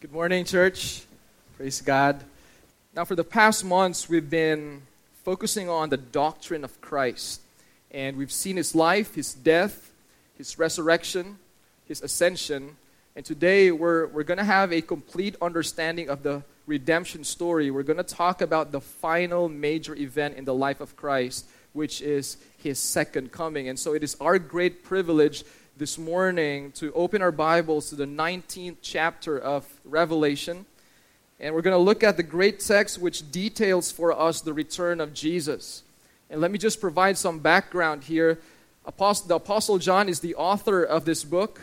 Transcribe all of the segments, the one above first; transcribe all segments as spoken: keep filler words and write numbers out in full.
Good morning, church. Praise God. Now, for the past months, we've been focusing on the doctrine of Christ. And we've seen His life, His death, His resurrection, His ascension. And today, we're, we're going to have a complete understanding of the redemption story. We're going to talk about the final major event in the life of Christ, which is His second coming. And so it is our great privilege this morning to open our Bibles to the nineteenth chapter of Revelation. And we're going to look at the great text which details for us the return of Jesus. And let me just provide some background here. Apostle, the Apostle John is the author of this book.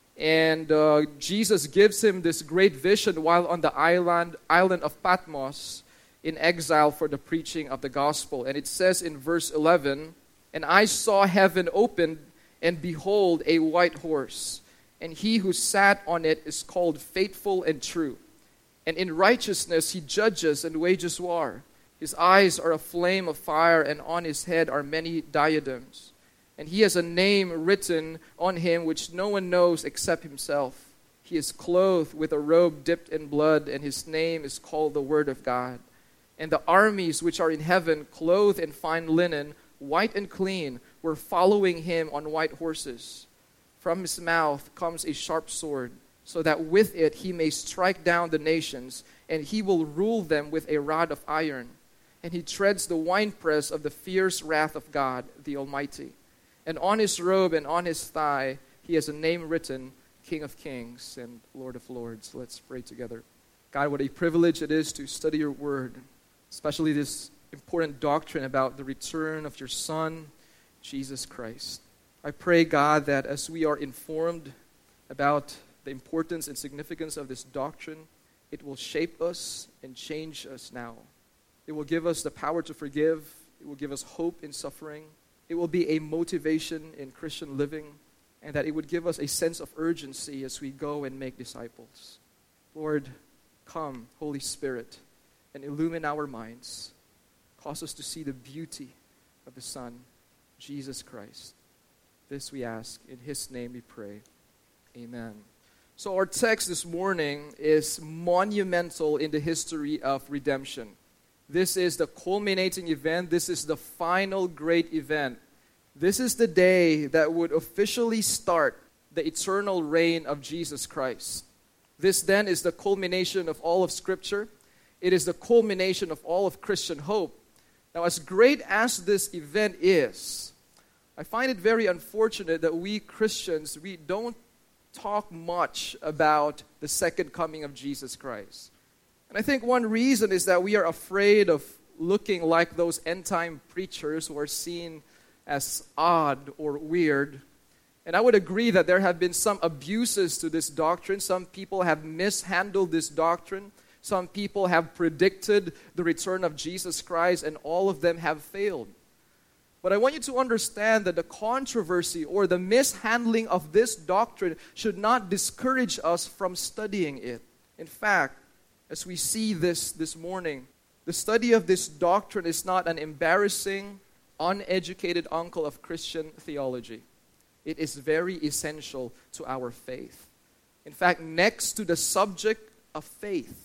And uh, Jesus gives him this great vision while on the island, island of Patmos in exile for the preaching of the gospel. And it says in verse eleven, "And I saw heaven opened, and behold, a white horse. And he who sat on it is called Faithful and True. And in righteousness he judges and wages war. His eyes are a flame of fire, and on his head are many diadems. And he has a name written on him which no one knows except himself. He is clothed with a robe dipped in blood, and his name is called the Word of God. And the armies which are in heaven, clothed in fine linen, white and clean, were following him on white horses. From his mouth comes a sharp sword, so that with it he may strike down the nations, and he will rule them with a rod of iron. And he treads the winepress of the fierce wrath of God, the Almighty. And on his robe and on his thigh he has a name written, King of Kings and Lord of Lords." Let's pray together. God, what a privilege it is to study your word, especially this important doctrine about the return of your Son, Jesus Christ. I pray, God, that as we are informed about the importance and significance of this doctrine, it will shape us and change us now. It will give us the power to forgive. It will give us hope in suffering. It will be a motivation in Christian living, and that it would give us a sense of urgency as we go and make disciples. Lord, come, Holy Spirit, and illumine our minds. Cause us to see the beauty of the Son, Jesus Christ. This we ask. In His name we pray. Amen. So our text this morning is monumental in the history of redemption. This is the culminating event. This is the final great event. This is the day that would officially start the eternal reign of Jesus Christ. This then is the culmination of all of Scripture. It is the culmination of all of Christian hope. Now, as great as this event is, I find it very unfortunate that we Christians, we don't talk much about the second coming of Jesus Christ. And I think one reason is that we are afraid of looking like those end-time preachers who are seen as odd or weird. And I would agree that there have been some abuses to this doctrine. Some people have mishandled this doctrine. Some people have predicted the return of Jesus Christ, and all of them have failed. But I want you to understand that the controversy or the mishandling of this doctrine should not discourage us from studying it. In fact, as we see this this morning, the study of this doctrine is not an embarrassing, uneducated uncle of Christian theology. It is very essential to our faith. In fact, next to the subject of faith,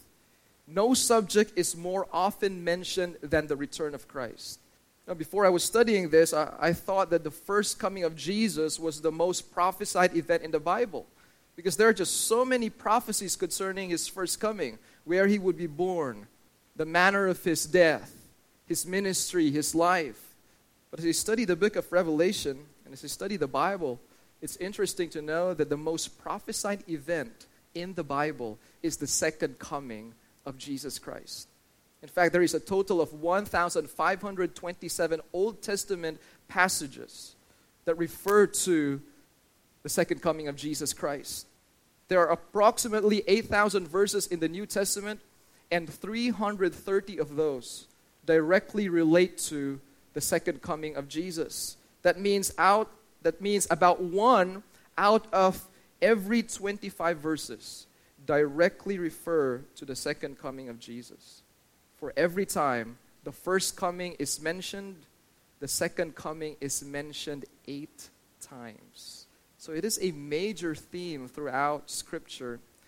no subject is more often mentioned than the return of Christ. Now, before I was studying this, I, I thought that the first coming of Jesus was the most prophesied event in the Bible, because there are just so many prophecies concerning His first coming, where He would be born, the manner of His death, His ministry, His life. But as I study the book of Revelation, and as I study the Bible, it's interesting to know that the most prophesied event in the Bible is the second coming of Jesus Christ. In fact, there is a total of one thousand five hundred twenty-seven Old Testament passages that refer to the second coming of Jesus Christ. There are approximately eight thousand verses in the New Testament, and three hundred thirty of those directly relate to the second coming of Jesus. That means out that means about one out of every twenty-five verses directly refer to the second coming of Jesus. For every time the first coming is mentioned, the second coming is mentioned eight times. So it is a major theme throughout Scripture.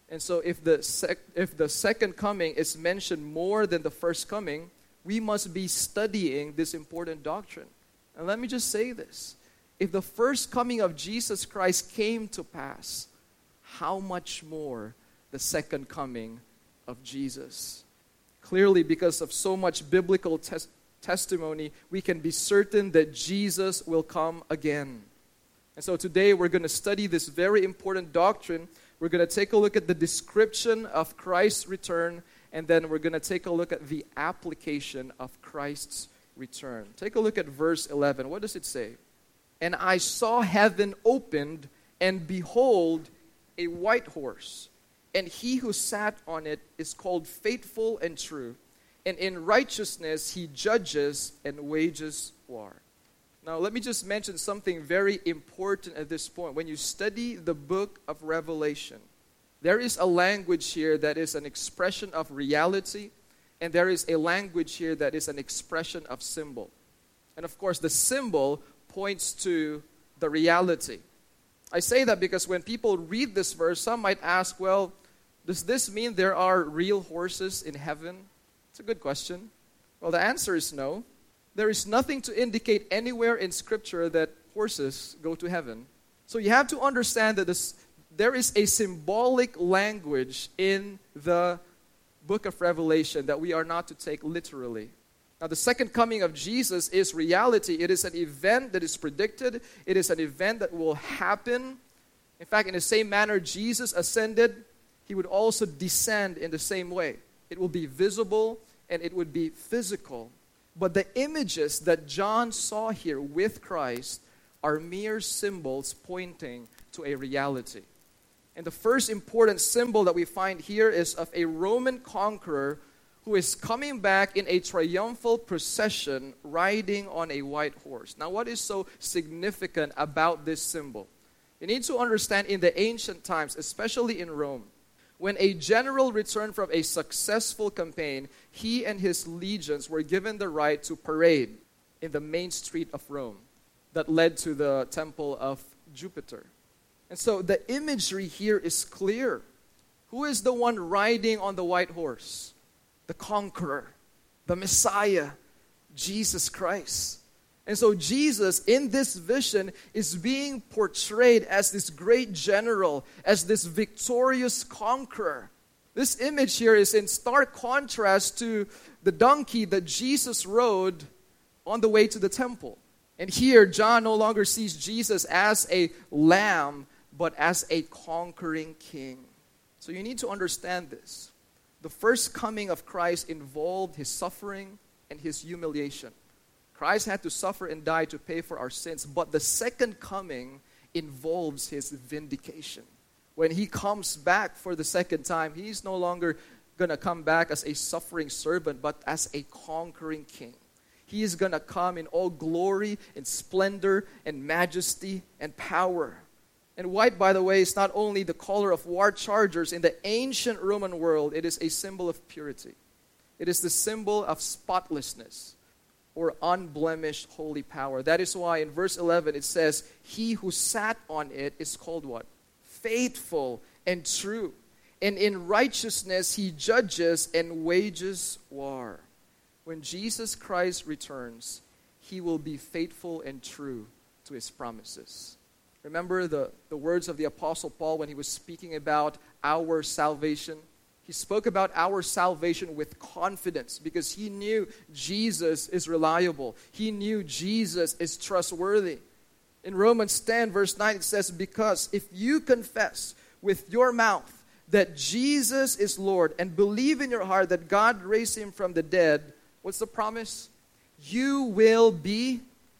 And so if the sec- if the second coming is mentioned more than the first coming, we must be studying this important doctrine. And let me just say this. If the first coming of Jesus Christ came to pass, how much more the second coming of Jesus? Clearly, because of so much biblical tes- testimony, we can be certain that Jesus will come again. And so today we're going to study this very important doctrine. We're going to take a look at the description of Christ's return, and then we're going to take a look at the application of Christ's return. Take a look at verse eleven. What does it say? And I saw heaven opened, and behold, a white horse. And he who sat on it is called Faithful and True. And in righteousness he judges and wages war. Now, let me just mention something very important at this point. When you study the book of Revelation, there is a language here that is an expression of reality, and there is a language here that is an expression of symbol. And of course, the symbol points to the reality. I say that because when people read this verse, some might ask, well, does this mean there are real horses in heaven? It's a good question. Well, the answer is no. There is nothing to indicate anywhere in Scripture that horses go to heaven. So you have to understand that this, there is a symbolic language in the book of Revelation that we are not to take literally. Now, the second coming of Jesus is reality. It is an event that is predicted. It is an event that will happen. In fact, in the same manner Jesus ascended, he would also descend in the same way. It will be visible and it would be physical. But the images that John saw here with Christ are mere symbols pointing to a reality. And the first important symbol that we find here is of a Roman conqueror who is coming back in a triumphal procession riding on a white horse. Now, what is so significant about this symbol? You need to understand in the ancient times, especially in Rome, when a general returned from a successful campaign, he and his legions were given the right to parade in the main street of Rome that led to the temple of Jupiter. And so the imagery here is clear. Who is the one riding on the white horse? The conqueror, the Messiah, Jesus Christ. And so Jesus, in this vision, is being portrayed as this great general, as this victorious conqueror. This image here is in stark contrast to the donkey that Jesus rode on the way to the temple. And here, John no longer sees Jesus as a lamb, but as a conquering king. So you need to understand this. The first coming of Christ involved his suffering and his humiliation. Christ had to suffer and die to pay for our sins, but the second coming involves his vindication. When he comes back for the second time, he's no longer going to come back as a suffering servant, but as a conquering king. He is going to come in all glory and splendor and majesty and power. And white, by the way, is not only the color of war chargers. In the ancient Roman world, it is a symbol of purity. It is the symbol of spotlessness, or unblemished holy power. That is why in verse eleven it says, he who sat on it is called what? Faithful and true. And in righteousness he judges and wages war. When Jesus Christ returns, he will be faithful and true to his promises. Remember the, the words of the Apostle Paul when he was speaking about our salvation? He spoke about our salvation with confidence because he knew Jesus is reliable. He knew Jesus is trustworthy. In Romans ten, verse nine, it says, because if you confess with your mouth that Jesus is Lord and believe in your heart that God raised him from the dead, what's the promise? You will be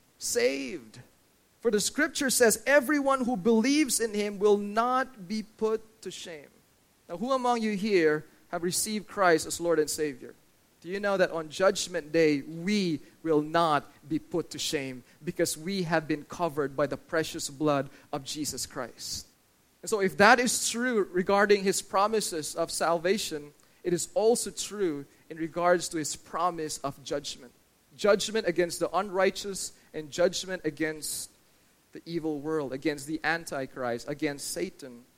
saved. For the scripture says, everyone who believes in him will not be put to shame. Now, who among you here have received Christ as Lord and Savior? Do you know that on Judgment Day, we will not be put to shame because we have been covered by the precious blood of Jesus Christ? And so if that is true regarding his promises of salvation, it is also true in regards to his promise of judgment. Judgment against the unrighteous and judgment against the evil world, against the Antichrist, against Satan.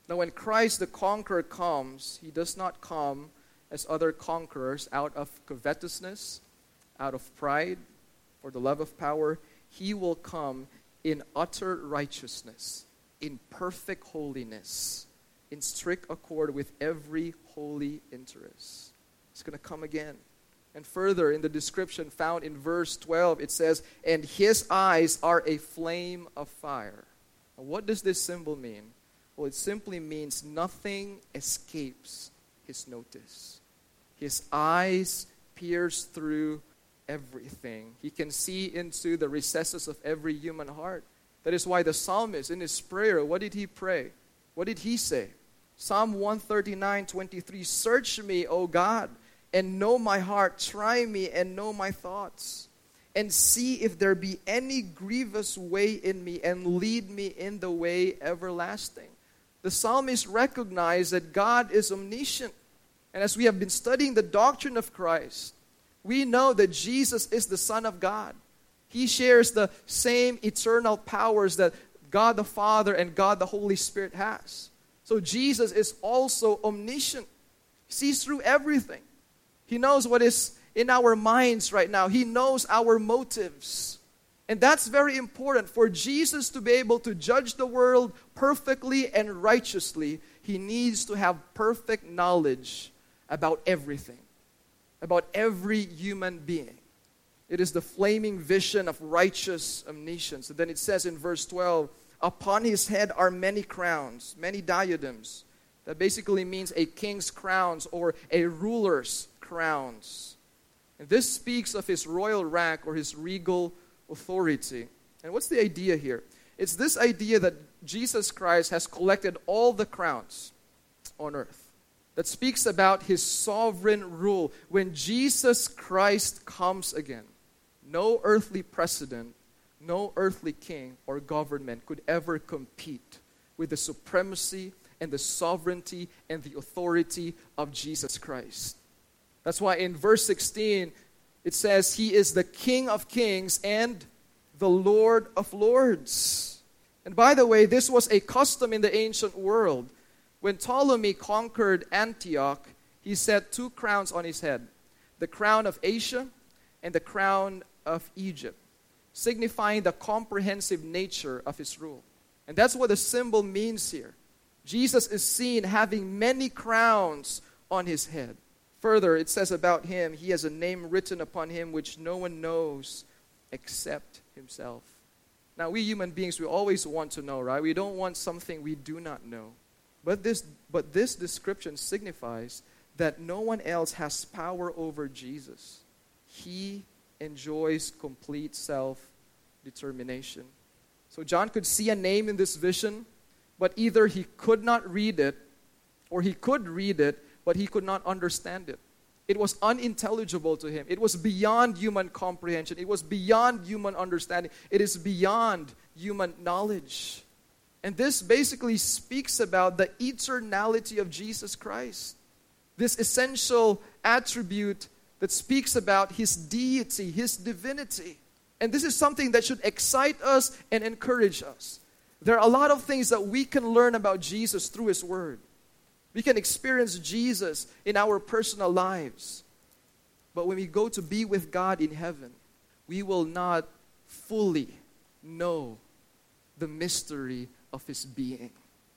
Now, when Christ the conqueror comes, he does not come as other conquerors out of covetousness, out of pride, or the love of power. He will come in utter righteousness, in perfect holiness, in strict accord with every holy interest. It's going to come again. And further, in the description found in verse twelve, it says, and his eyes are a flame of fire. Now, what does this symbol mean? Well, it simply means nothing escapes his notice. His eyes pierce through everything. He can see into the recesses of every human heart. That is why the psalmist, in his prayer, what did he pray? What did he say? Psalm one thirty-nine, twenty-three, search me, O God, and know my heart. Try me and know my thoughts. And see if there be any grievous way in me, and lead me in the way everlasting. The psalmist recognized that God is omniscient. And as we have been studying the doctrine of Christ, we know that Jesus is the Son of God. He shares the same eternal powers that God the Father and God the Holy Spirit has. So Jesus is also omniscient. He sees through everything. He knows what is in our minds right now. He knows our motives. And that's very important. For Jesus to be able to judge the world perfectly and righteously, he needs to have perfect knowledge about everything, about every human being. It is the flaming vision of righteous omniscience. And then it says in verse twelve, upon his head are many crowns, many diadems. That basically means a king's crowns or a ruler's crowns. And this speaks of his royal rank or his regal authority. And what's the idea here? It's this idea that Jesus Christ has collected all the crowns on earth. That speaks about his sovereign rule. When Jesus Christ comes again, no earthly precedent, no earthly king or government could ever compete with the supremacy and the sovereignty and the authority of Jesus Christ. That's why in verse sixteen, it says, he is the King of kings and the Lord of lords. And by the way, this was a custom in the ancient world. When Ptolemy conquered Antioch, he set two crowns on his head, the crown of Asia and the crown of Egypt, signifying the comprehensive nature of his rule. And that's what the symbol means here. Jesus is seen having many crowns on his head. Further, it says about him, he has a name written upon him which no one knows except himself. Now, we human beings, we always want to know, right? We don't want something we do not know. But this, but this description signifies that no one else has power over Jesus. He enjoys complete self-determination. So John could see a name in this vision, but either he could not read it, or he could read it, but he could not understand it. It was unintelligible to him. It was beyond human comprehension. It was beyond human understanding. It is beyond human knowledge. And this basically speaks about the eternality of Jesus Christ. This essential attribute that speaks about his deity, his divinity. And this is something that should excite us and encourage us. There are a lot of things that we can learn about Jesus through his word. We can experience Jesus in our personal lives. But when we go to be with God in heaven, we will not fully know the mystery of his being.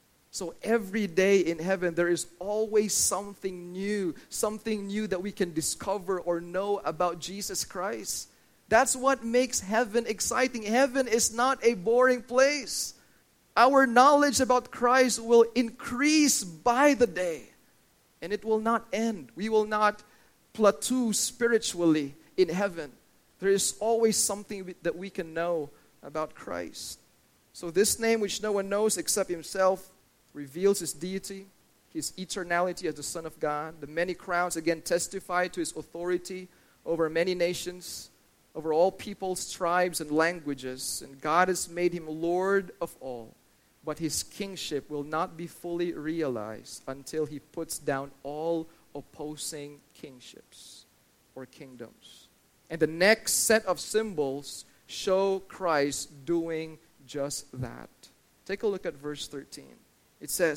So every day in heaven, there is always something new, something new that we can discover or know about Jesus Christ. That's what makes heaven exciting. Heaven is not a boring place. Our knowledge about Christ will increase by the day, and it will not end. We will not plateau spiritually in heaven. There is always something that we can know about Christ. So this name, which no one knows except himself, reveals his deity, his eternality as the Son of God. The many crowns again testify to his authority over many nations, over all peoples, tribes, and languages. And God has made him Lord of all. But his kingship will not be fully realized until he puts down all opposing kingships or kingdoms. And the next set of symbols show Christ doing just that. Take a look at verse thirteen. It says,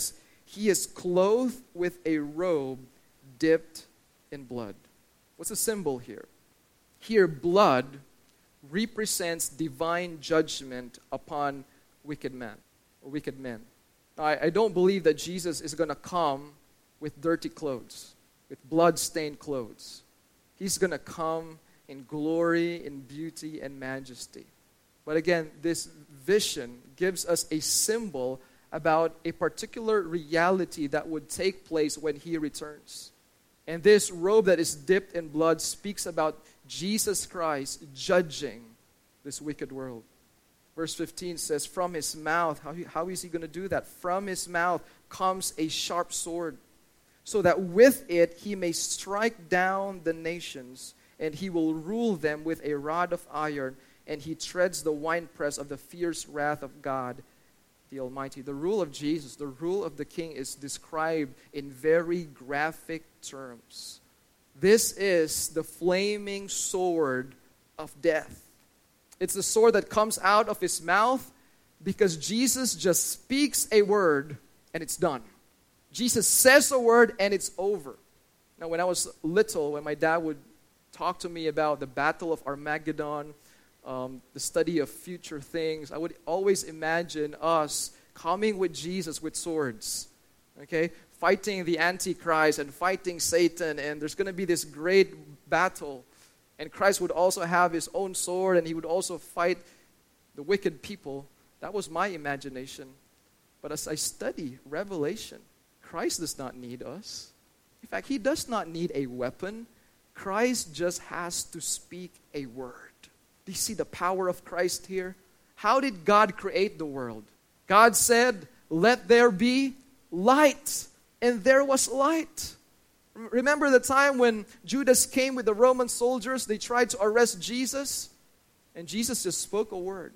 He is clothed with a robe dipped in blood. What's the symbol here? Here, blood represents divine judgment upon wicked men or wicked men. Now, I, I don't believe that Jesus is going to come with dirty clothes, with blood-stained clothes. He's going to come in glory, in beauty, and majesty. But again, this vision gives us a symbol about a particular reality that would take place when He returns. And this robe that is dipped in blood speaks about Jesus Christ judging this wicked world. Verse fifteen says, from His mouth, how, how is He going to do that? From His mouth comes a sharp sword, so that with it He may strike down the nations, and He will rule them with a rod of iron, and He treads the winepress of the fierce wrath of God the Almighty. The rule of Jesus, the rule of the King, is described in very graphic terms. This is the flaming sword of death. It's the sword that comes out of His mouth because Jesus just speaks a word and it's done. Jesus says a word and it's over. Now, when I was little, when my dad would talk to me about the Battle of Armageddon, um, the study of future things, I would always imagine us coming with Jesus with swords, okay? Fighting the Antichrist and fighting Satan, and there's going to be this great battle. And Christ would also have His own sword, and He would also fight the wicked people. That was my imagination. But as I study Revelation, Christ does not need us. In fact, He does not need a weapon. Christ just has to speak a word. Do you see the power of Christ here? How did God create the world? God said, let there be light. And there was light. Remember the time when Judas came with the Roman soldiers? They tried to arrest Jesus. And Jesus just spoke a word.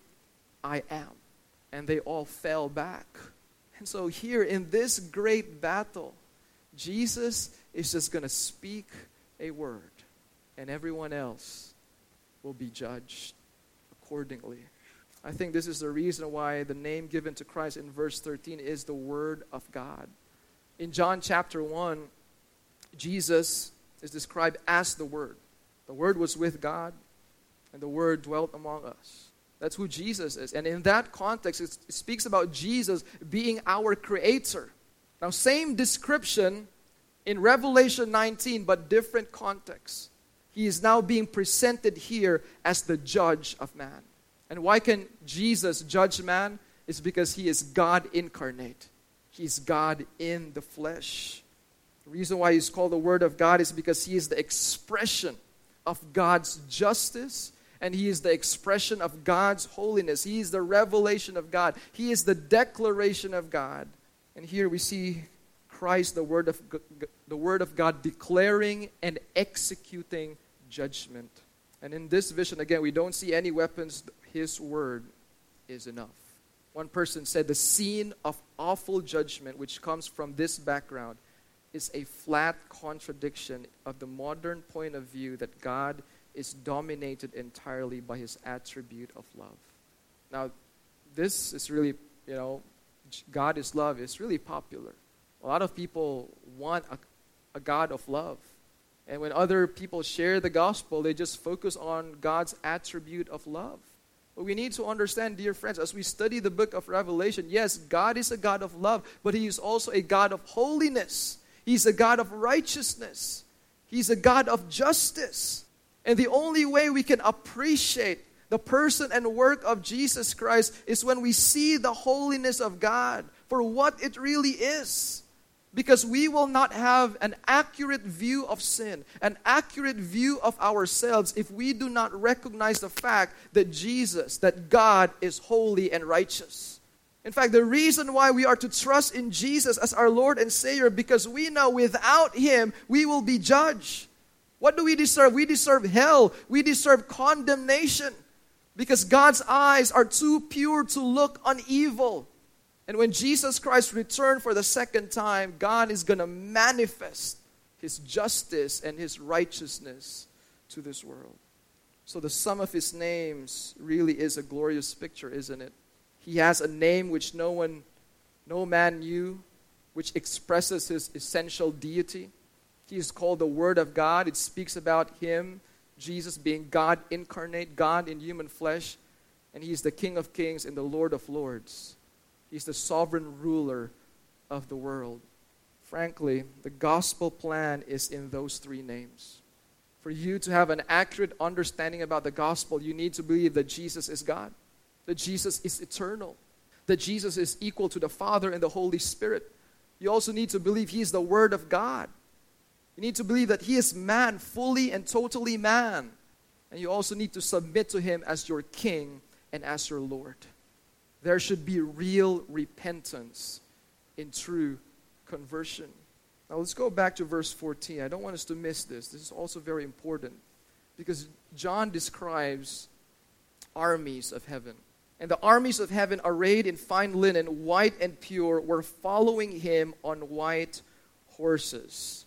I am. And they all fell back. And so here in this great battle, Jesus is just going to speak a word. And everyone else will be judged accordingly. I think this is the reason why the name given to Christ in verse thirteen is the Word of God. In John chapter one, Jesus is described as the Word. The Word was with God, and the Word dwelt among us. That's who Jesus is. And in that context, it speaks about Jesus being our Creator. Now, same description in Revelation nineteen, but different context. He is now being presented here as the judge of man. And why can Jesus judge man? It's because He is God incarnate. He's God in the flesh. The reason why He's called the Word of God is because He is the expression of God's justice, and He is the expression of God's holiness. He is the revelation of God. He is the declaration of God. And here we see Christ, the Word of, the Word of God, declaring and executing judgment. And in this vision, again, we don't see any weapons. His word is enough. One person said the scene of awful judgment which comes from this background is a flat contradiction of the modern point of view that God is dominated entirely by His attribute of love. Now, this is really, you know, God is love is really popular. A lot of people want a, a God of love. And when other people share the gospel, they just focus on God's attribute of love. But we need to understand, dear friends, as we study the book of Revelation, yes, God is a God of love, but He is also a God of holiness. He's a God of righteousness. He's a God of justice. And the only way we can appreciate the person and work of Jesus Christ is when we see the holiness of God for what it really is. Because we will not have an accurate view of sin, an accurate view of ourselves if we do not recognize the fact that Jesus, that God is holy and righteous. In fact, the reason why we are to trust in Jesus as our Lord and Savior, because we know without Him, we will be judged. What do we deserve? We deserve hell. We deserve condemnation. Because God's eyes are too pure to look on evil. And when Jesus Christ returned for the second time, God is going to manifest His justice and His righteousness to this world. So the sum of His names really is a glorious picture, isn't it? He has a name which no one, no man knew, which expresses his essential deity. He is called the Word of God. It speaks about him, Jesus, being God incarnate, God in human flesh. And he is the King of kings and the Lord of lords. He's the sovereign ruler of the world. Frankly, the gospel plan is in those three names. For you to have an accurate understanding about the gospel, you need to believe that Jesus is God, that Jesus is eternal, that Jesus is equal to the Father and the Holy Spirit. You also need to believe he is the Word of God. You need to believe that he is man, fully and totally man. And you also need to submit to him as your King and as your Lord. There should be real repentance in true conversion. Now let's go back to verse fourteen. I don't want us to miss this. This is also very important because John describes armies of heaven. And the armies of heaven, arrayed in fine linen, white and pure, were following him on white horses.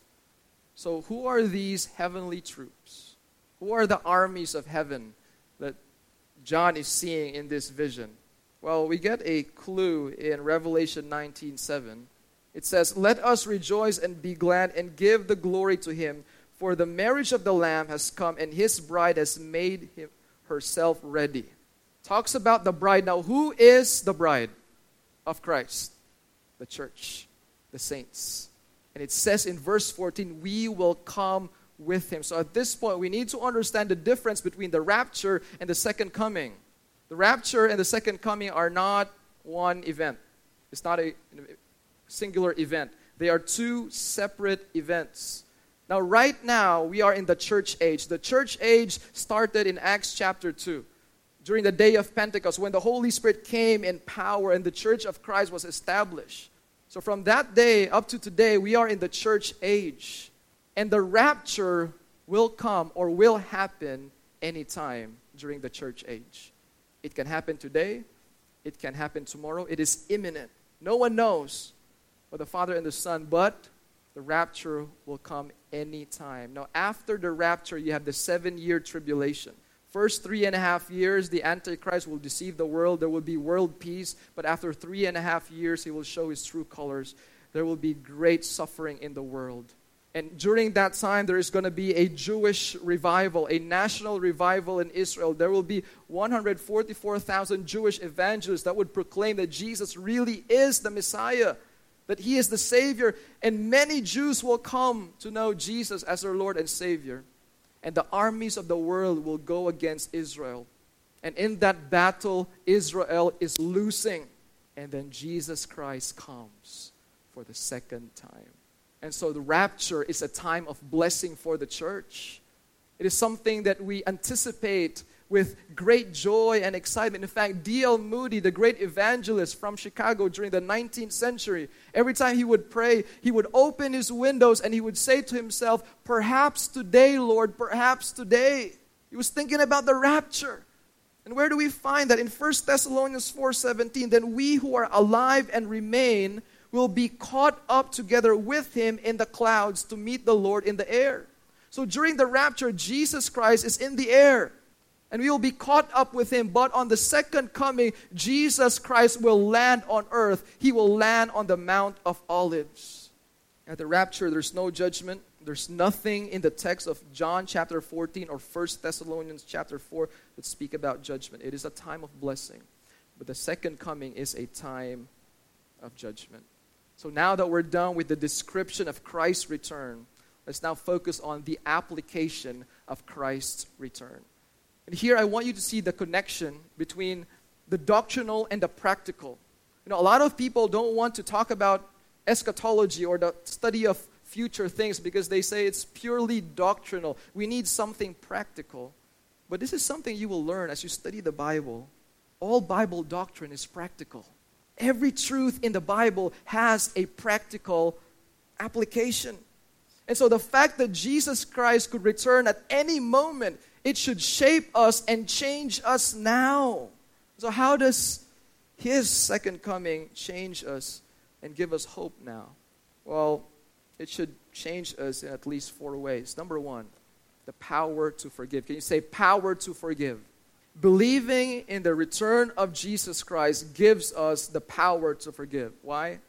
So who are these heavenly troops? Who are the armies of heaven that John is seeing in this vision? Well, we get a clue in Revelation nineteen seven. It says, "Let us rejoice and be glad and give the glory to him, for the marriage of the Lamb has come, and his bride has made him, herself ready." Talks about the bride. Now, who is the bride of Christ? The church, the saints. And it says in verse fourteen, "We will come with him." So at this point, we need to understand the difference between the rapture and the second coming. The rapture and the second coming are not one event. It's not a singular event. They are two separate events. Now, right now, we are in the church age. The church age started in Acts chapter two, during the day of Pentecost, when the Holy Spirit came in power and the church of Christ was established. So from that day up to today, we are in the church age. And the rapture will come or will happen anytime during the church age. It can happen today. It can happen tomorrow. It is imminent. No one knows but the Father and the Son, but the rapture will come anytime. Now, after the rapture, you have the seven-year tribulation. First three and a half years, the Antichrist will deceive the world. There will be world peace. But after three and a half years, he will show his true colors. There will be great suffering in the world. And during that time, there is going to be a Jewish revival, a national revival in Israel. There will be one hundred forty-four thousand Jewish evangelists that would proclaim that Jesus really is the Messiah, that he is the Savior. And many Jews will come to know Jesus as their Lord and Savior. And the armies of the world will go against Israel. And in that battle, Israel is losing. And then Jesus Christ comes for the second time. And so the rapture is a time of blessing for the church. It is something that we anticipate with great joy and excitement. In fact, D L Moody, the great evangelist from Chicago during the nineteenth century, every time he would pray, he would open his windows and he would say to himself, "Perhaps today, Lord, perhaps today." He was thinking about the rapture. And where do we find that? In First Thessalonians four seventeen, "Then we who are alive and remain will be caught up together with him in the clouds to meet the Lord in the air." So during the rapture, Jesus Christ is in the air. And we will be caught up with him. But on the second coming, Jesus Christ will land on earth. He will land on the Mount of Olives. At the rapture, there's no judgment. There's nothing in the text of John chapter fourteen or First Thessalonians chapter four that speak about judgment. It is a time of blessing. But the second coming is a time of judgment. So now that we're done with the description of Christ's return, let's now focus on the application of Christ's return. And here I want you to see the connection between the doctrinal and the practical. You know, a lot of people don't want to talk about eschatology or the study of future things because they say it's purely doctrinal. We need something practical. But this is something you will learn as you study the Bible. All Bible doctrine is practical. Every truth in the Bible has a practical application. And so the fact that Jesus Christ could return at any moment, it should shape us and change us now. So how does his second coming change us and give us hope now? Well, it should change us in at least four ways. Number one, the power to forgive. Can you say power to forgive? Believing in the return of Jesus Christ gives us the power to forgive. Why?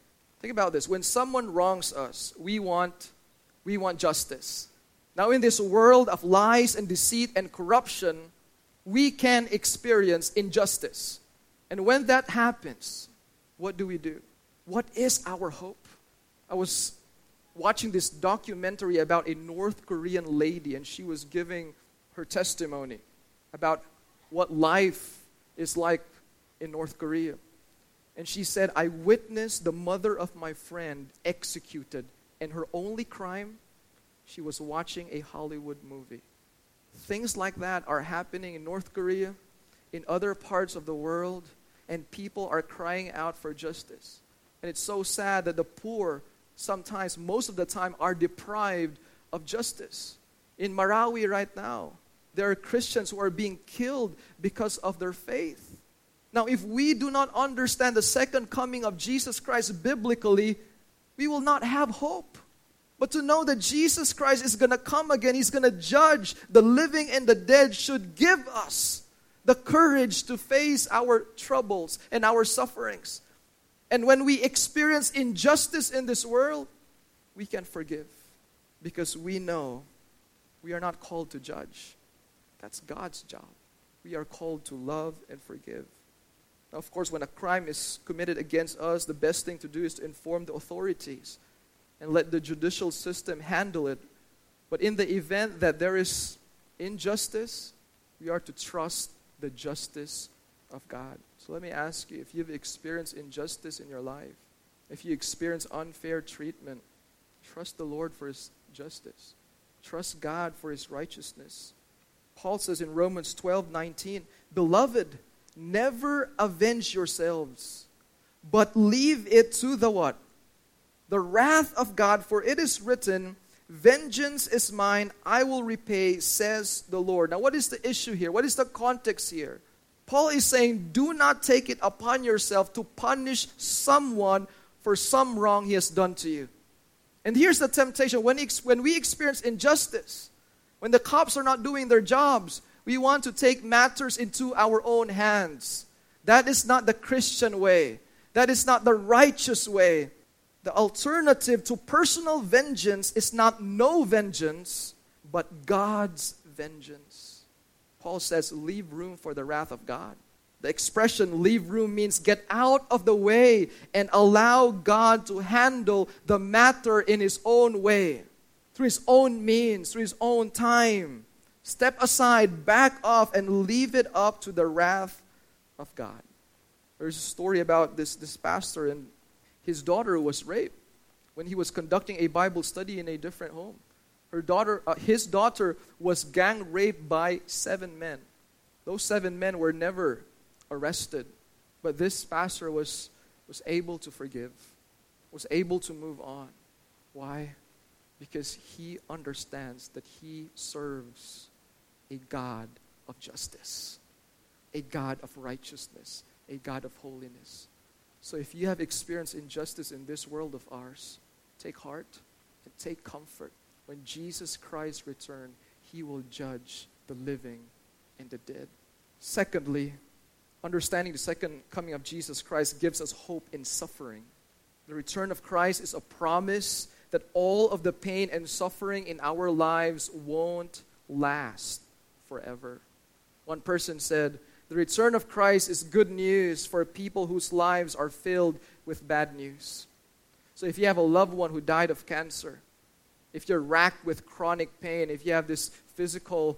Think about this. When someone wrongs us, we want, we want justice. Now, in this world of lies and deceit and corruption, we can experience injustice. And when that happens, what do we do? What is our hope? I was watching this documentary about a North Korean lady, and she was giving her testimony about what life is like in North Korea. And she said, I witnessed the mother of my friend executed, and her only crime, she was watching a Hollywood movie. Things like that are happening in North Korea, in other parts of the world, and people are crying out for justice. And it's so sad that the poor, sometimes, most of the time, are deprived of justice. In Marawi right now, there are Christians who are being killed because of their faith. Now, if we do not understand the second coming of Jesus Christ biblically, we will not have hope. But to know that Jesus Christ is going to come again, He's going to judge the living and the dead, should give us the courage to face our troubles and our sufferings. And when we experience injustice in this world, we can forgive. Because we know we are not called to judge. That's God's job. We are called to love and forgive. Now, of course, when a crime is committed against us, the best thing to do is to inform the authorities and let the judicial system handle it. But in the event that there is injustice, we are to trust the justice of God. So let me ask you, if you've experienced injustice in your life, if you experience unfair treatment, trust the Lord for His justice. Trust God for His righteousness. Paul says in Romans twelve nineteen, Beloved, never avenge yourselves, but leave it to the what? The wrath of God, for it is written, Vengeance is mine, I will repay, says the Lord. Now, what is the issue here? What is the context here? Paul is saying, do not take it upon yourself to punish someone for some wrong he has done to you. And here's the temptation. When, when we experience injustice, when the cops are not doing their jobs, we want to take matters into our own hands. That is not the Christian way. That is not the righteous way. The alternative to personal vengeance is not no vengeance, but God's vengeance. Paul says, leave room for the wrath of God. The expression leave room means get out of the way and allow God to handle the matter in His own way, through His own means, through His own time. Step aside, back off, and leave it up to the wrath of God. There's a story about this, this pastor, and his daughter was raped when he was conducting a Bible study in a different home. Her daughter, uh, his daughter was gang raped by seven men. Those seven men were never arrested, but this pastor was, was able to forgive, was able to move on. Why? Because he understands that he serves a God of justice, a God of righteousness, a God of holiness. So if you have experienced injustice in this world of ours, take heart and take comfort. When Jesus Christ returns, He will judge the living and the dead. Secondly, understanding the second coming of Jesus Christ gives us hope in suffering. The return of Christ is a promise that all of the pain and suffering in our lives won't last forever. One person said, the return of Christ is good news for people whose lives are filled with bad news. So if you have a loved one who died of cancer, if you're racked with chronic pain, if you have this physical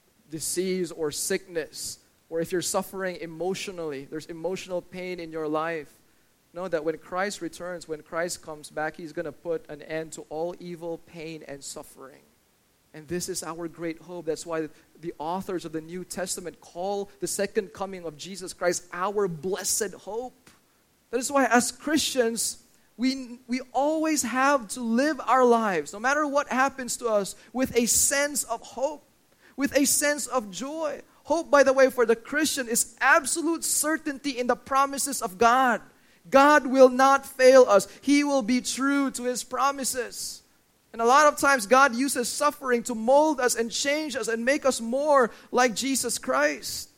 disease or sickness, or if you're suffering emotionally, there's emotional pain in your life, know that when Christ returns, when Christ comes back, He's going to put an end to all evil, pain, and suffering. And this is our great hope. That's why the authors of the New Testament call the second coming of Jesus Christ our blessed hope. That is why as Christians, we, we always have to live our lives, no matter what happens to us, with a sense of hope, with a sense of joy. Hope, by the way, for the Christian is absolute certainty in the promises of God. God will not fail us. He will be true to His promises. And a lot of times God uses suffering to mold us and change us and make us more like Jesus Christ.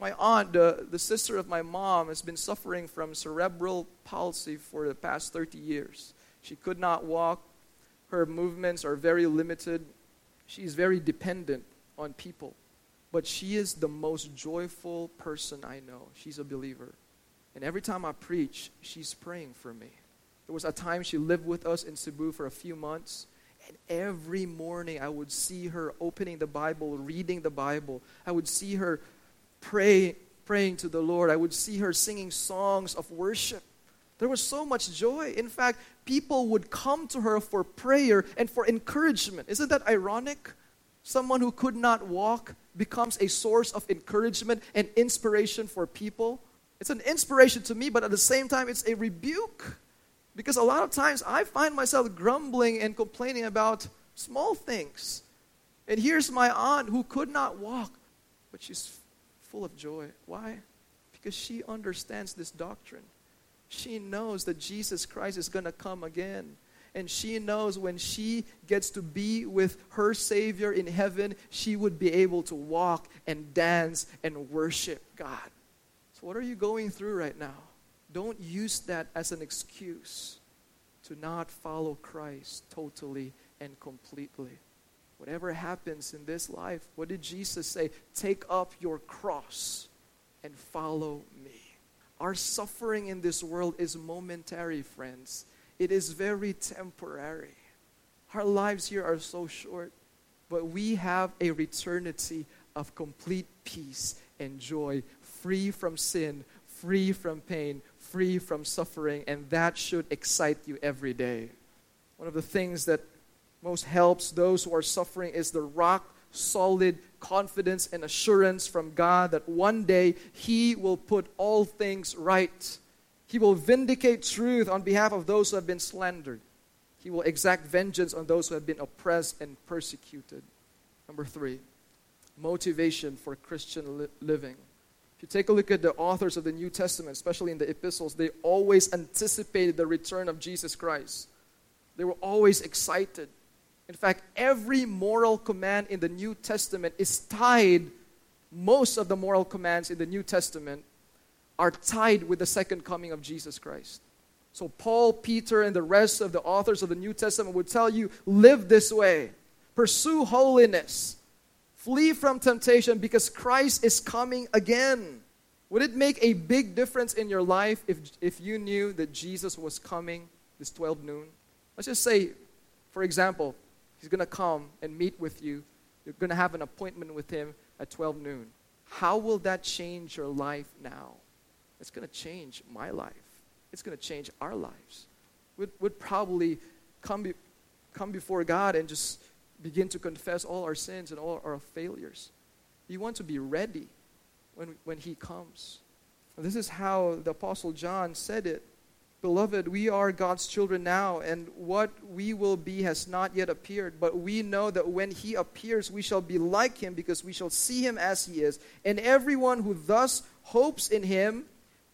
My aunt, the, the sister of my mom, has been suffering from cerebral palsy for the past thirty years. She could not walk. Her movements are very limited. She's very dependent on people. But she is the most joyful person I know. She's a believer. And every time I preach, she's praying for me. There was a time she lived with us in Cebu for a few months. And every morning I would see her opening the Bible, reading the Bible. I would see her pray, praying to the Lord. I would see her singing songs of worship. There was so much joy. In fact, people would come to her for prayer and for encouragement. Isn't that ironic? Someone who could not walk becomes a source of encouragement and inspiration for people. It's an inspiration to me, but at the same time, it's a rebuke. Because a lot of times, I find myself grumbling and complaining about small things. And here's my aunt who could not walk, but she's full of joy. Why? Because she understands this doctrine. She knows that Jesus Christ is going to come again. And she knows when she gets to be with her Savior in heaven, she would be able to walk and dance and worship God. So what are you going through right now? Don't use that as an excuse to not follow Christ totally and completely. Whatever happens in this life, what did Jesus say? Take up your cross and follow me. Our suffering in this world is momentary, friends. It is very temporary. Our lives here are so short, but we have a eternity of complete peace and joy, free from sin, free from pain, free from suffering, and that should excite you every day. One of the things that most helps those who are suffering is the rock-solid confidence and assurance from God that one day He will put all things right. He will vindicate truth on behalf of those who have been slandered. He will exact vengeance on those who have been oppressed and persecuted. Number three, motivation for Christian li- living. If you take a look at the authors of the New Testament, especially in the epistles, they always anticipated the return of Jesus Christ. They were always excited. In fact, every moral command in the New Testament is tied, most of the moral commands in the New Testament are tied with the second coming of Jesus Christ. So Paul, Peter, and the rest of the authors of the New Testament would tell you, live this way. Pursue holiness. Flee from temptation because Christ is coming again. Would it make a big difference in your life if, if you knew that Jesus was coming this twelve noon? Let's just say, for example, He's going to come and meet with you. You're going to have an appointment with Him at twelve noon. How will that change your life now? It's going to change my life. It's going to change our lives. We'd, we'd probably come, be, come before God and just begin to confess all our sins and all our failures. You want to be ready when, when He comes. And this is how the Apostle John said it. Beloved, we are God's children now, and what we will be has not yet appeared. But we know that when He appears, we shall be like Him because we shall see Him as He is. And everyone who thus hopes in Him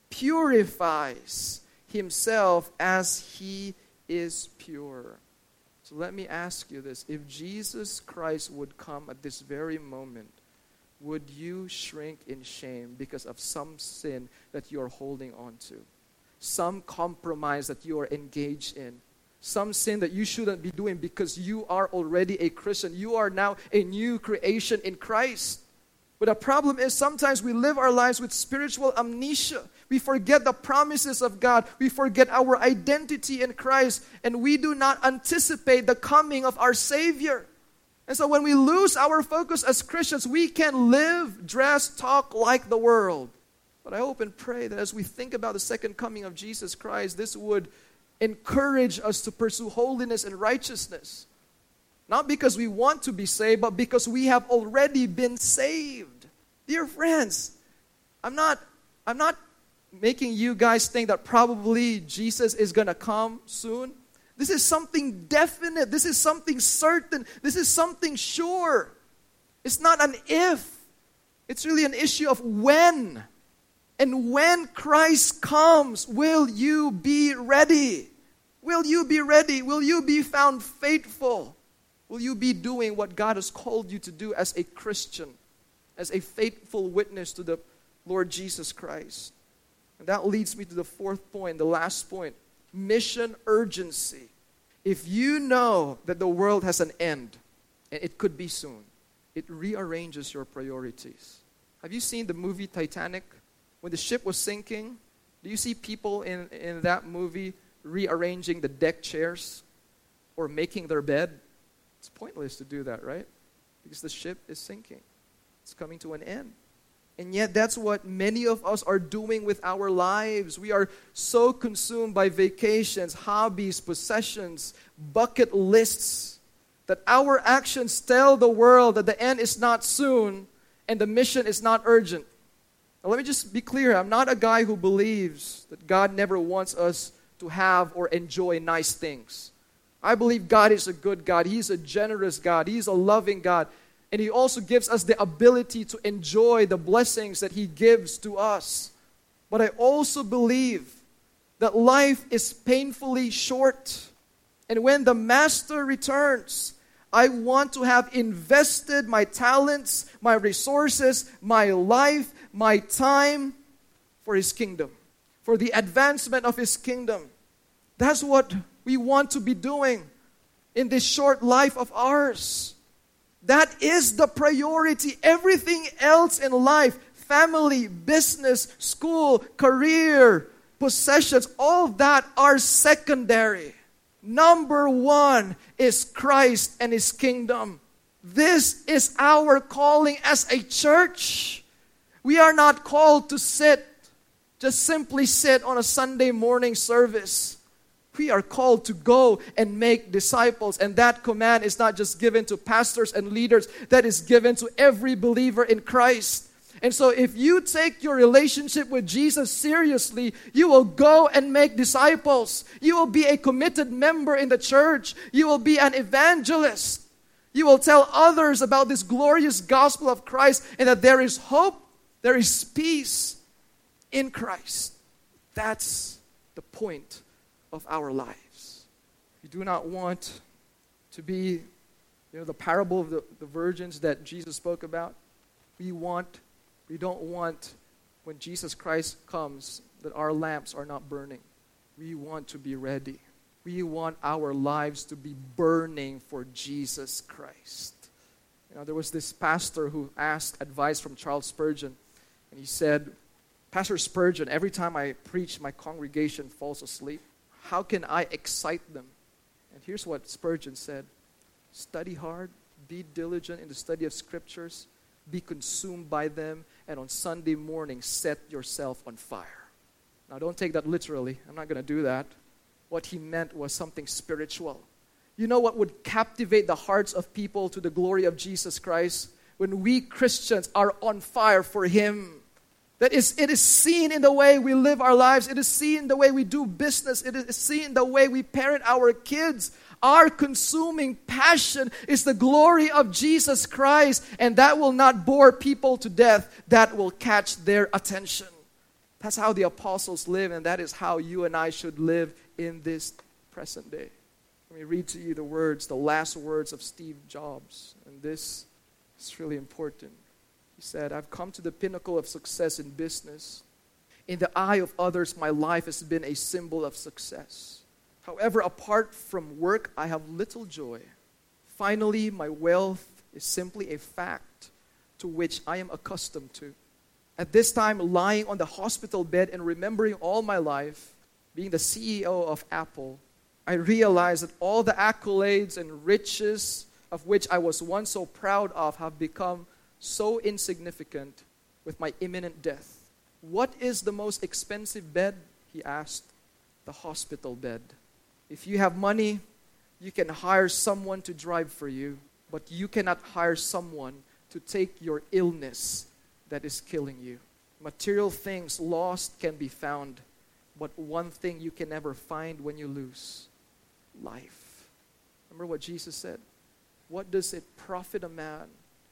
purifies himself as He is pure. So let me ask you this. If Jesus Christ would come at this very moment, would you shrink in shame because of some sin that you are holding on to? Some compromise that you are engaged in? Some sin that you shouldn't be doing because you are already a Christian. You are now a new creation in Christ. But the problem is sometimes we live our lives with spiritual amnesia. We forget the promises of God. We forget our identity in Christ. And we do not anticipate the coming of our Savior. And so when we lose our focus as Christians, we can live, dress, talk like the world. But I hope and pray that as we think about the second coming of Jesus Christ, this would encourage us to pursue holiness and righteousness. Not because we want to be saved, but because we have already been saved. Dear friends, I'm not, I'm not making you guys think that probably Jesus is going to come soon. This is something definite. This is something certain. This is something sure. It's not an if. It's really an issue of when. And when Christ comes, will you be ready? Will you be ready? Will you be found faithful? Will you be doing what God has called you to do as a Christian, as a faithful witness to the Lord Jesus Christ. And that leads me to the fourth point, the last point, mission urgency. If you know that the world has an end, and it could be soon, it rearranges your priorities. Have you seen the movie Titanic? When the ship was sinking, do you see people in, in that movie rearranging the deck chairs or making their bed? It's pointless to do that, right? Because the ship is sinking. It's coming to an end. And yet that's what many of us are doing with our lives. We are so consumed by vacations, hobbies, possessions, bucket lists, that our actions tell the world that the end is not soon and the mission is not urgent. Now let me just be clear. I'm not a guy who believes that God never wants us to have or enjoy nice things. I believe God is a good God. He's a generous God. He's a loving God. And He also gives us the ability to enjoy the blessings that He gives to us. But I also believe that life is painfully short. And when the Master returns, I want to have invested my talents, my resources, my life, my time for His kingdom, for the advancement of His kingdom. That's what we want to be doing in this short life of ours. That is the priority. Everything else in life, family, business, school, career, possessions, all that are secondary. Number one is Christ and His kingdom. This is our calling as a church. We are not called to sit, just simply sit on a Sunday morning service. We are called to go and make disciples. And that command is not just given to pastors and leaders. That is given to every believer in Christ. And so if you take your relationship with Jesus seriously, you will go and make disciples. You will be a committed member in the church. You will be an evangelist. You will tell others about this glorious gospel of Christ and that there is hope, there is peace in Christ. That's the point of our lives. We do not want to be, you know, the parable of the, the virgins that Jesus spoke about. We want, we don't want when Jesus Christ comes that our lamps are not burning. We want to be ready. We want our lives to be burning for Jesus Christ. You know, there was this pastor who asked advice from Charles Spurgeon, and he said, Pastor Spurgeon, every time I preach, my congregation falls asleep. How can I excite them? And here's what Spurgeon said. Study hard, be diligent in the study of scriptures, be consumed by them, and on Sunday morning, set yourself on fire. Now don't take that literally. I'm not going to do that. What he meant was something spiritual. You know what would captivate the hearts of people to the glory of Jesus Christ? When we Christians are on fire for Him. That is, it is seen in the way we live our lives. It is seen in the way we do business. It is seen in the way we parent our kids. Our consuming passion is the glory of Jesus Christ. And that will not bore people to death. That will catch their attention. That's how the apostles live, and that is how you and I should live in this present day. Let me read to you the words, the last words of Steve Jobs. And this is really important. He said, I've come to the pinnacle of success in business. In the eye of others, my life has been a symbol of success. However, apart from work, I have little joy. Finally, my wealth is simply a fact to which I am accustomed to. At this time, lying on the hospital bed and remembering all my life, being the C E O of Apple, I realized that all the accolades and riches of which I was once so proud of have become so insignificant with my imminent death. What is the most expensive bed? He asked. The hospital bed. If you have money, you can hire someone to drive for you, but you cannot hire someone to take your illness that is killing you. Material things lost can be found, but one thing you can never find when you lose: life. Remember what Jesus said? What does it profit a man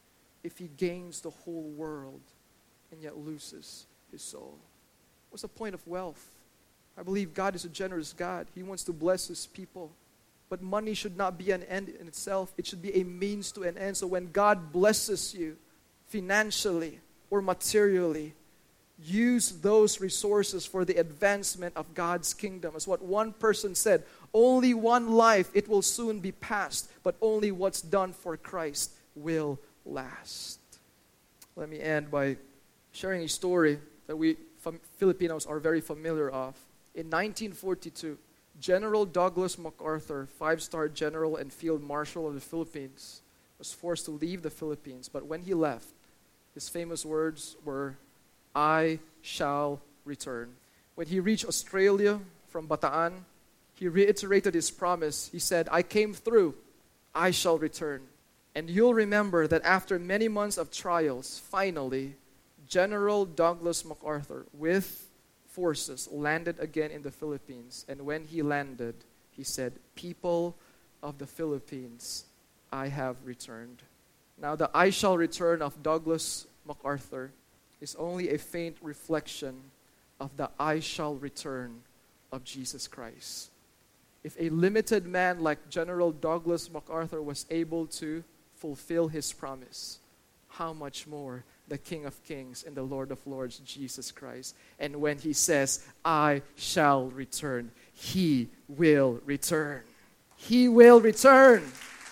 if he gains the whole world and yet loses his soul? What's the point of wealth? I believe God is a generous God. He wants to bless His people. But money should not be an end in itself. It should be a means to an end. So when God blesses you financially or materially, use those resources for the advancement of God's kingdom. As what one person said, only one life, it will soon be past, but only what's done for Christ will last. Let me end by sharing a story that we Filipinos are very familiar of. In nineteen forty-two, General Douglas MacArthur, five-star general and field marshal of the Philippines, was forced to leave the Philippines. But when he left, his famous words were, "I shall return." When he reached Australia from Bataan, he reiterated his promise. He said, "I came through, I shall return." And you'll remember that after many months of trials, finally, General Douglas MacArthur, with forces, landed again in the Philippines. And when he landed, he said, "People of the Philippines, I have returned." Now, the "I shall return" of Douglas MacArthur is only a faint reflection of the "I shall return" of Jesus Christ. If a limited man like General Douglas MacArthur was able to fulfill his promise, how much more the King of Kings and the Lord of Lords, Jesus Christ. And when he says, "I shall return," he will return. He will return.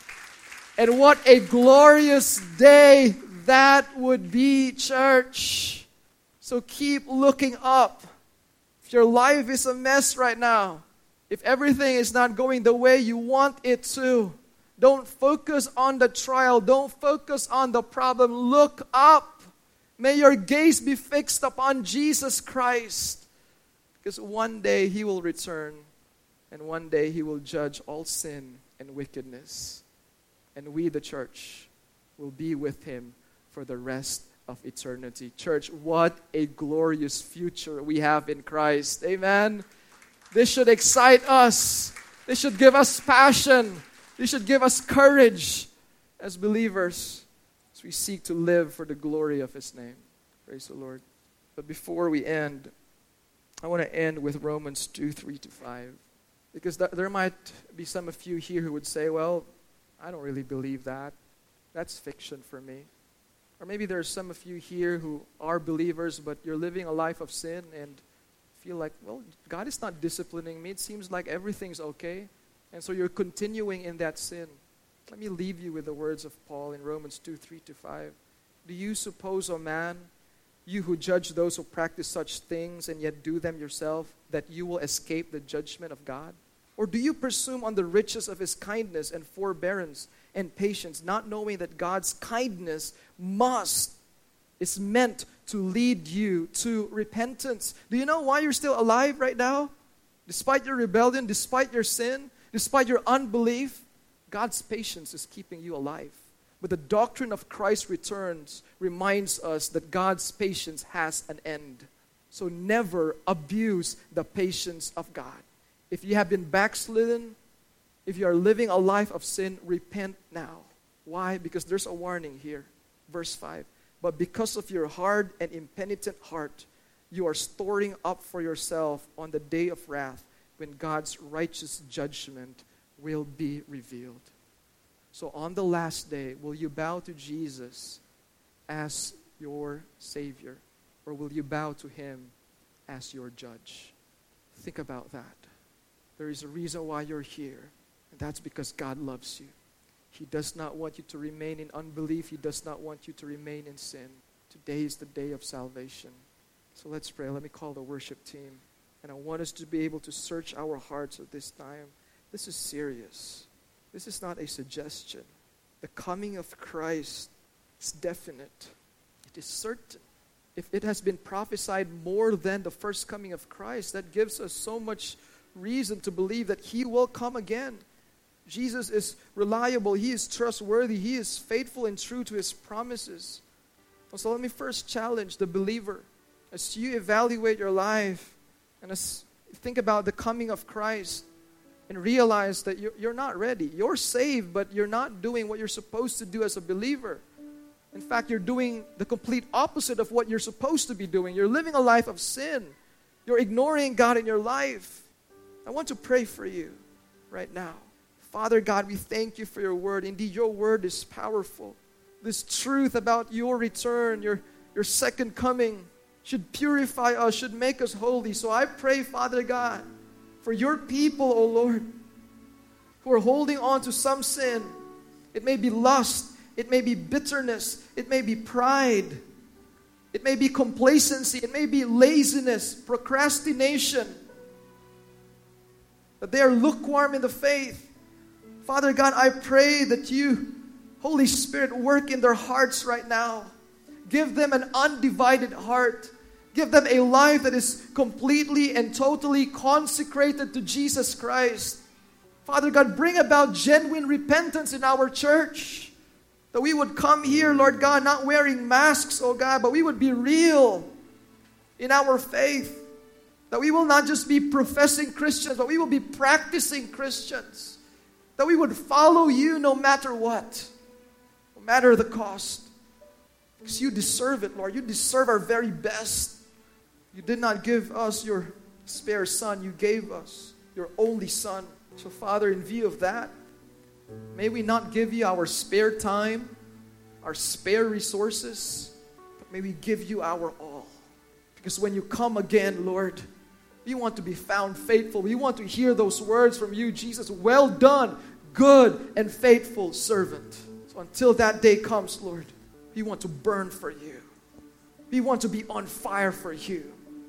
And what a glorious day that would be, church. So keep looking up. If your life is a mess right now, if everything is not going the way you want it to, don't focus on the trial. Don't focus on the problem. Look up. May your gaze be fixed upon Jesus Christ. Because one day He will return, and one day He will judge all sin and wickedness. And we, the church, will be with Him for the rest of eternity. Church, what a glorious future we have in Christ. Amen. This should excite us. This should give us passion. This should give us courage as believers as we seek to live for the glory of His name. Praise the Lord. But before we end, I want to end with Romans two, three to five. Because th- there might be some of you here who would say, "Well, I don't really believe that. That's fiction for me." Or maybe there are some of you here who are believers, but you're living a life of sin and feel like, "Well, God is not disciplining me. It seems like everything's okay." And so you're continuing in that sin. Let me leave you with the words of Paul in Romans two, three to five. "Do you suppose, O man, you who judge those who practice such things and yet do them yourself, that you will escape the judgment of God? Or do you presume on the riches of His kindness and forbearance and patience, not knowing that God's kindness must, is meant to lead you to repentance?" Do you know why you're still alive right now? Despite your rebellion, despite your sin, despite your unbelief, God's patience is keeping you alive. But the doctrine of Christ's returns reminds us that God's patience has an end. So never abuse the patience of God. If you have been backslidden, if you are living a life of sin, repent now. Why? Because there's a warning here. Verse five. "But because of your hard and impenitent heart, you are storing up for yourself on the day of wrath, when God's righteous judgment will be revealed." So on the last day, will you bow to Jesus as your Savior, or will you bow to Him as your judge? Think about that. There is a reason why you're here, and that's because God loves you. He does not want you to remain in unbelief. He does not want you to remain in sin. Today is the day of salvation. So let's pray. Let me call the worship team. And I want us to be able to search our hearts at this time. This is serious. This is not a suggestion. The coming of Christ is definite. It is certain. If it has been prophesied more than the first coming of Christ, that gives us so much reason to believe that He will come again. Jesus is reliable. He is trustworthy. He is faithful and true to His promises. So let me first challenge the believer. As you evaluate your life, and as you think about the coming of Christ, and realize that you're, you're not ready. You're saved, but you're not doing what you're supposed to do as a believer. In fact, you're doing the complete opposite of what you're supposed to be doing. You're living a life of sin. You're ignoring God in your life. I want to pray for you right now. Father God, we thank You for Your word. Indeed, Your word is powerful. This truth about Your return, Your, your second coming, should purify us, should make us holy. So I pray, Father God, for your people, O Lord, who are holding on to some sin. It may be lust, it may be bitterness, it may be pride, it may be complacency, it may be laziness, procrastination, that they are lukewarm in the faith. Father God, I pray that you, Holy Spirit, work in their hearts right now. Give them an undivided heart. Give them a life that is completely and totally consecrated to Jesus Christ. Father God, bring about genuine repentance in our church. That we would come here, Lord God, not wearing masks, oh God, but we would be real in our faith. That we will not just be professing Christians, but we will be practicing Christians. That we would follow you no matter what, no matter the cost. Because you deserve it, Lord. You deserve our very best. You did not give us your spare son. You gave us your only son. So, Father, in view of that, may we not give you our spare time, our spare resources, but may we give you our all. Because when you come again, Lord, we want to be found faithful. We want to hear those words from you, Jesus. Well done, good and faithful servant. So until that day comes, Lord, we want to burn for you. We want to be on fire for you.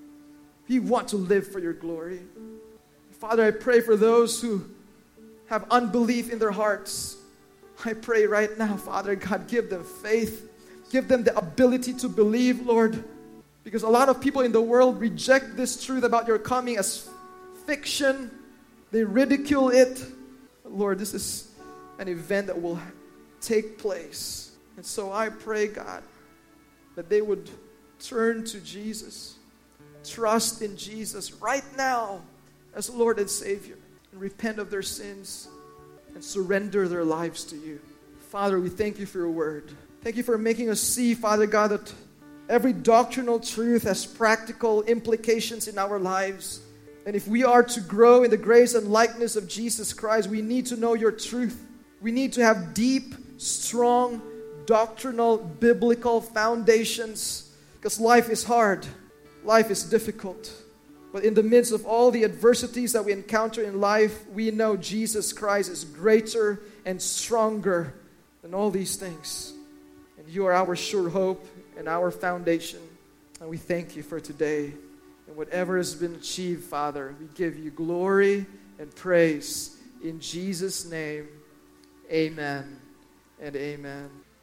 We want to live for your glory. Father, I pray for those who have unbelief in their hearts. I pray right now, Father God, give them faith. Give them the ability to believe, Lord. Because a lot of people in the world reject this truth about your coming as fiction. They ridicule it. But Lord, this is an event that will take place. And so I pray, God, that they would turn to Jesus. Trust in Jesus right now as Lord and Savior, and repent of their sins and surrender their lives to you. Father, we thank you for your word. Thank you for making us see, Father God, that every doctrinal truth has practical implications in our lives. And if we are to grow in the grace and likeness of Jesus Christ, we need to know your truth. We need to have deep, strong, doctrinal, biblical foundations, because life is hard. Life is difficult. But in the midst of all the adversities that we encounter in life, we know Jesus Christ is greater and stronger than all these things. And you are our sure hope and our foundation. And we thank you for today. And whatever has been achieved, Father, we give you glory and praise. In Jesus' name, amen and amen.